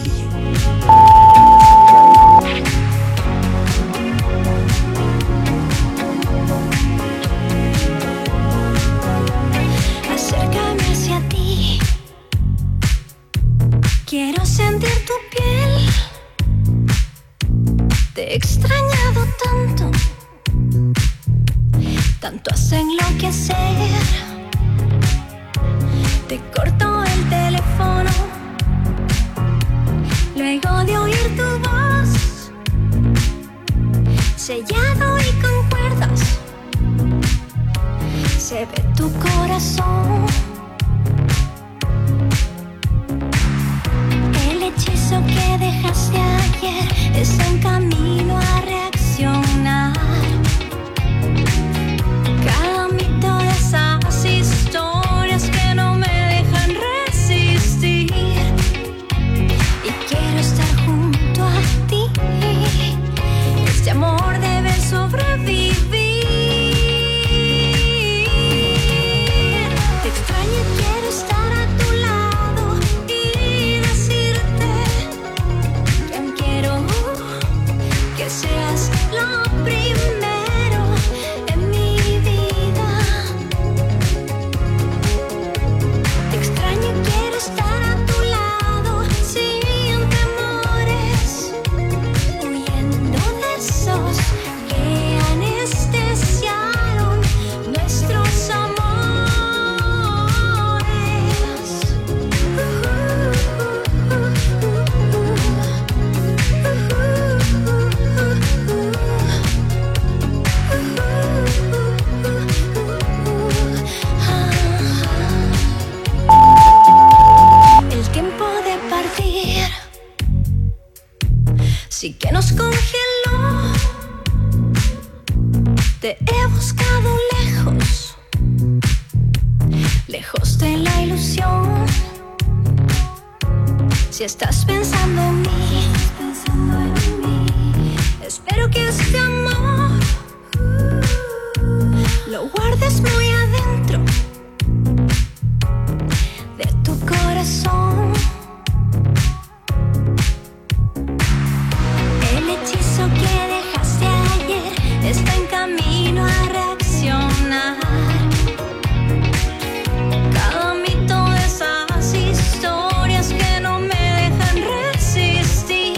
Acércame hacia ti. Quiero sentir tu piel. Te he extrañado tanto. Tanto has enloquecer. Te corto el teléfono luego de oír tu voz, sellado y con cuerdas. Se ve tu corazón. El hechizo que dejaste ayer está en camino a reaccionar. Cada mito de esas historias que no me dejan resistir. Y quiero estar junto a ti. Este amor debe sobrevivir. Te extraño y quiero estar a tu lado y decirte que aún quiero que seas lo primero en mi vida. Te extraño y quiero estar a tu lado sin temores, huyendo de esos que anestesiaron nuestros amores. El tiempo de partir sí que nos congeló. Te he buscado lejos, lejos de la ilusión. Si estás pensando en mí, espero que este amor lo guardes muy adentro de tu corazón. El hechizo que dejaste ayer está en camino a reaccionar. Cada mito de esas historias que no me dejan resistir.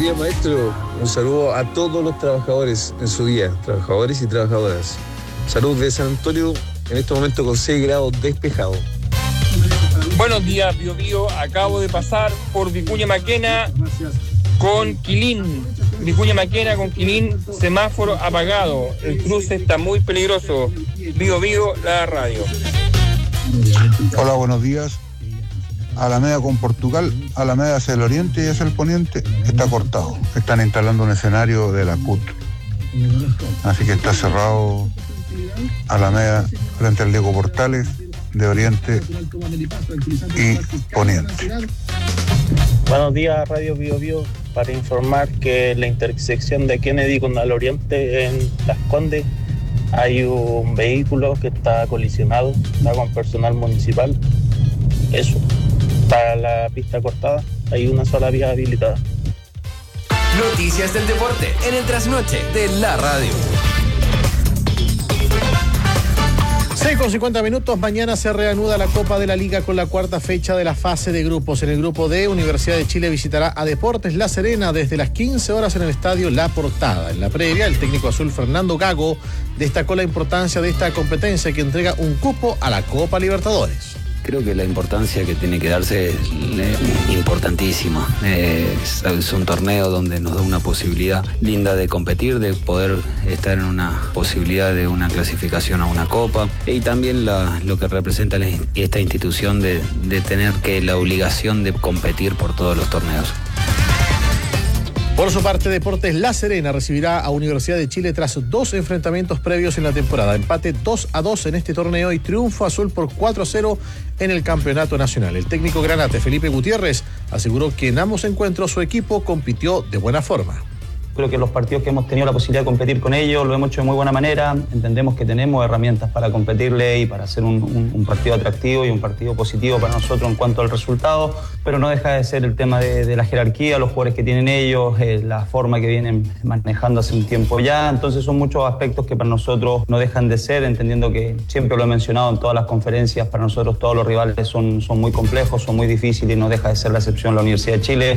día, maestro. Un saludo a todos los trabajadores en su día, trabajadores y trabajadoras. Salud de San Antonio, en este momento con seis grados despejado. Buenos días, Bio Bio. Acabo de pasar por Vicuña Maquena con Quilín. Vicuña Maquena con Quilín, semáforo apagado. El cruce está muy peligroso. Bio Bio, la radio. Hola, buenos días. Alameda con Portugal, Alameda hacia el oriente y hacia el poniente está cortado. Están instalando un escenario de la C U T. Así que está cerrado Alameda frente al Diego Portales, de oriente y poniente. Buenos días, Radio Bio Bio, para informar que en la intersección de Kennedy con al oriente en Las Condes hay un vehículo que está colisionado, está con personal municipal. Eso, está la pista cortada, hay una sola vía habilitada. Noticias del deporte en el trasnoche de la radio. seis con cincuenta minutos, mañana se reanuda la Copa de la Liga con la cuarta fecha de la fase de grupos. En el grupo D, Universidad de Chile visitará a Deportes La Serena desde las quince horas en el estadio La Portada. En la previa, el técnico azul Fernando Gago destacó la importancia de esta competencia que entrega un cupo a la Copa Libertadores. Creo que la importancia que tiene que darse es eh, importantísima. Eh, es, es un torneo donde nos da una posibilidad linda de competir, de poder estar en una posibilidad de una clasificación a una copa y también la, lo que representa la, esta institución de, de tener que la obligación de competir por todos los torneos. Por su parte, Deportes La Serena recibirá a Universidad de Chile tras dos enfrentamientos previos en la temporada. Empate dos a dos en este torneo y triunfo azul por cuatro a cero en el campeonato nacional. El técnico granate Felipe Gutiérrez aseguró que en ambos encuentros su equipo compitió de buena forma. Creo que los partidos que hemos tenido la posibilidad de competir con ellos lo hemos hecho de muy buena manera. Entendemos que tenemos herramientas para competirle y para hacer un, un, un partido atractivo y un partido positivo para nosotros en cuanto al resultado, pero no deja de ser el tema de, de la jerarquía, los jugadores que tienen ellos, eh, la forma que vienen manejando hace un tiempo ya. Entonces son muchos aspectos que para nosotros no dejan de ser, entendiendo que siempre lo he mencionado en todas las conferencias, para nosotros todos los rivales son, son muy complejos, son muy difíciles y no deja de ser la excepción la Universidad de Chile.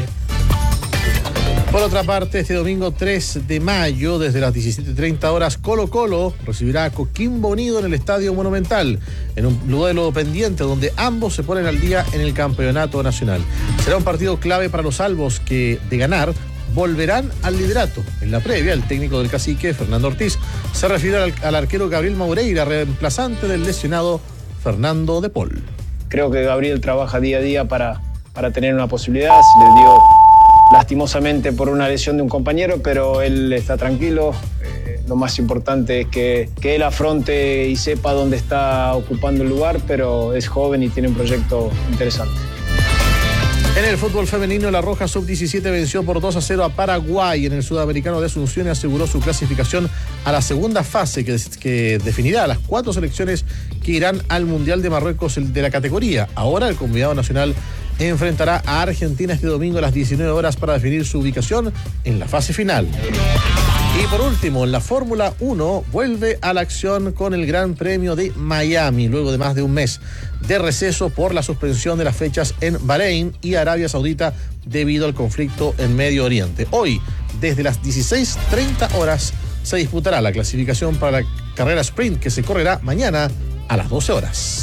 Por otra parte, este domingo tres de mayo, desde las diecisiete treinta horas, Colo Colo recibirá a Coquimbo Unido en el Estadio Monumental, en un duelo pendiente donde ambos se ponen al día en el campeonato nacional. Será un partido clave para los albos que, de ganar, volverán al liderato. En la previa, el técnico del Cacique, Fernando Ortiz, se refiere al, al arquero Gabriel Maureira, reemplazante del lesionado Fernando De Paul. Creo que Gabriel trabaja día a día para, para tener una posibilidad. Se le dio lastimosamente por una lesión de un compañero, pero él está tranquilo. Eh, lo más importante es que, que él afronte y sepa dónde está ocupando el lugar, pero es joven y tiene un proyecto interesante. En el fútbol femenino, la Roja sub diecisiete venció por dos a cero a Paraguay en el Sudamericano de Asunción y aseguró su clasificación a la segunda fase que, que definirá a las cuatro selecciones que irán al Mundial de Marruecos de la categoría. Ahora el convidado nacional enfrentará a Argentina este domingo a las diecinueve horas para definir su ubicación en la fase final. Y por último, en la Fórmula uno vuelve a la acción con el Gran Premio de Miami, luego de más de un mes de receso por la suspensión de las fechas en Bahrein y Arabia Saudita debido al conflicto en Medio Oriente. Hoy, desde las dieciséis treinta horas, se disputará la clasificación para la carrera sprint que se correrá mañana a las doce horas.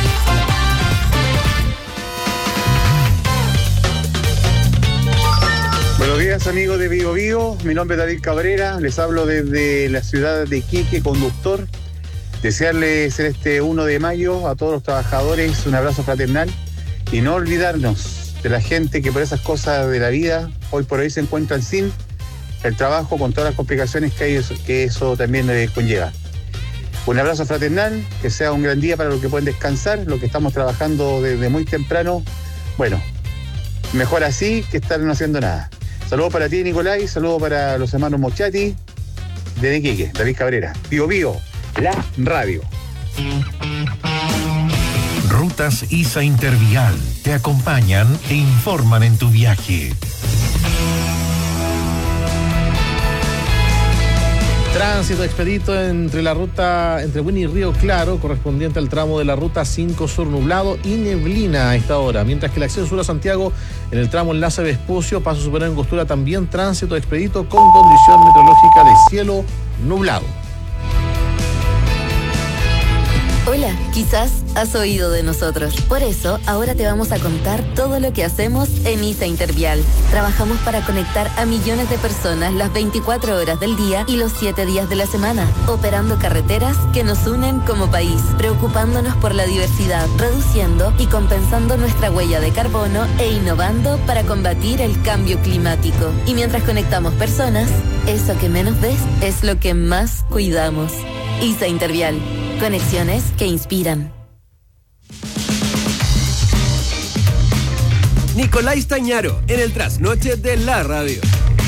Buenos días, amigos de Bio Bio. Mi nombre es David Cabrera. Les hablo desde la ciudad de Iquique, conductor. Desearles en este uno de mayo a todos los trabajadores un abrazo fraternal y no olvidarnos de la gente que por esas cosas de la vida hoy por hoy se encuentran sin el trabajo, con todas las complicaciones que, hay, que eso también les conlleva. Un abrazo fraternal, que sea un gran día para los que pueden descansar, los que estamos trabajando desde muy temprano. Bueno, mejor así que estar no haciendo nada. Saludos para ti, Nicolai, saludos para los hermanos Mochati, de Iquique, David Cabrera. Bio Bio, la radio. Rutas I S A Intervial te acompañan e informan en tu viaje. Tránsito expedito entre la ruta entre Winnie y Río Claro, correspondiente al tramo de la ruta cinco Sur, nublado y neblina a esta hora, mientras que la acción sur a Santiago en el tramo enlace Vespucio, paso superior Angostura, también tránsito expedito con condición meteorológica de cielo nublado. Hola, quizás has oído de nosotros. Por eso, ahora te vamos a contar todo lo que hacemos en ISA Intervial. Trabajamos para conectar a millones de personas las veinticuatro horas del día y los siete días de la semana, operando carreteras que nos unen como país, preocupándonos por la diversidad, reduciendo y compensando nuestra huella de carbono e innovando para combatir el cambio climático. Y mientras conectamos personas, eso que menos ves es lo que más cuidamos. ISA Intervial. Conexiones que inspiran. Nicolás Tañaro, en el trasnoche de la radio.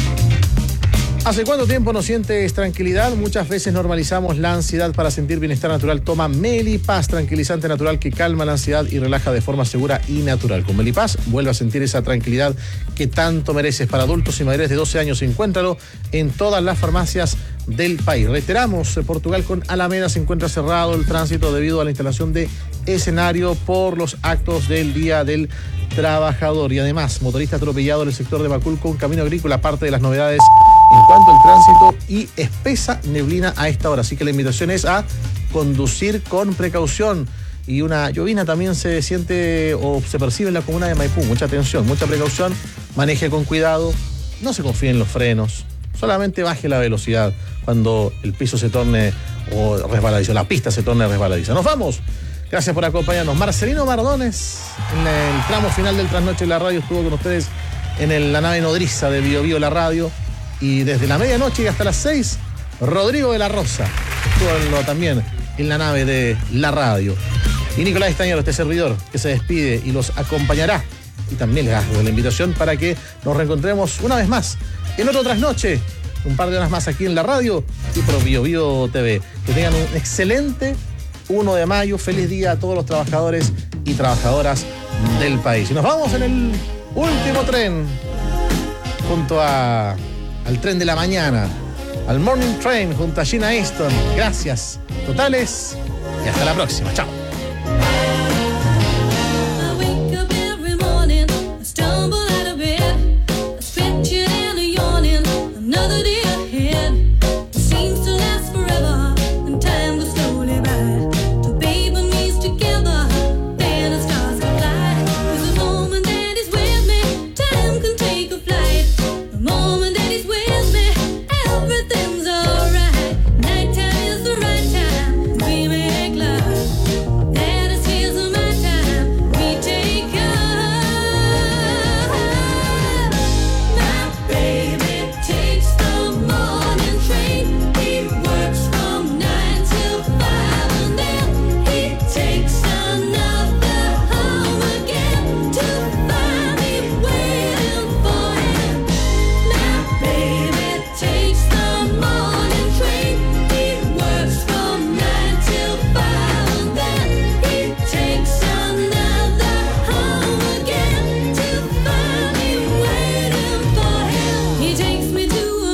¿Hace cuánto tiempo no sientes tranquilidad? Muchas veces normalizamos la ansiedad. Para sentir bienestar natural, toma Melipaz, tranquilizante natural que calma la ansiedad y relaja de forma segura y natural. Con Melipaz vuelve a sentir esa tranquilidad que tanto mereces. Para adultos y mayores de doce años, encuéntralo en todas las farmacias del país. Reiteramos, Portugal con Alameda se encuentra cerrado el tránsito debido a la instalación de escenario por los actos del Día del Trabajador. Y además, motorista atropellado en el sector de Baculco, un camino agrícola, parte de las novedades en cuanto al tránsito y espesa neblina a esta hora. Así que la invitación es a conducir con precaución. Y una llovina también se siente o se percibe en la comuna de Maipú. Mucha atención, mucha precaución, maneje con cuidado, no se confíe en los frenos, solamente baje la velocidad cuando el piso se torne o resbaladizo, la pista se torne resbaladiza. Nos vamos. Gracias por acompañarnos. Marcelino Mardones, en el tramo final del Trasnoche de la Radio, estuvo con ustedes en el, la nave nodriza de Bio Bio la radio. Y desde la medianoche y hasta las seis, Rodrigo de la Rosa estuvo también en la nave de la radio. Y Nicolás Tañaro, este servidor, que se despide y los acompañará. Y también les hago la invitación para que nos reencontremos una vez más en otro Trasnoche, un par de horas más aquí en la radio y por Bio Bio T V. Que tengan un excelente primero de mayo. Feliz día a todos los trabajadores y trabajadoras del país. Y nos vamos en el último tren junto a... al tren de la mañana, al Morning Train junto a Gina Easton. Gracias totales y hasta la próxima. Chao.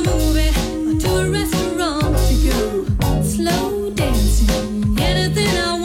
Anything I